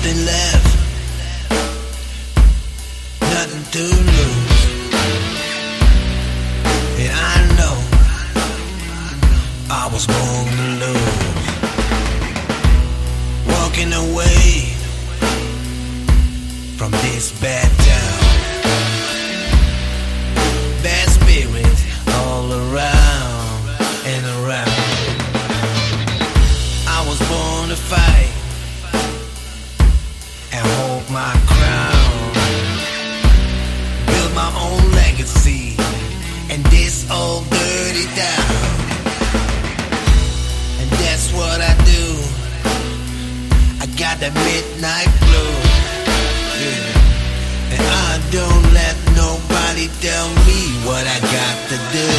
nothing left, nothing to lose. And I know I was born to lose. Walking away from this bad town, bad spirits all around and around. I was born to fight and hold my crown, build my own legacy in this old dirty town. And that's what I do. I got that midnight blue, yeah. And I don't let nobody tell me what I got to do.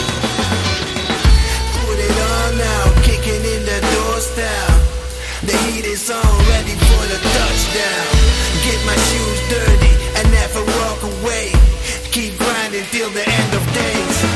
Put it on now, kicking in the door style. The heat is on, ready for the touchdown. Get my shoes dirty and never walk away. Keep grinding till the end of days.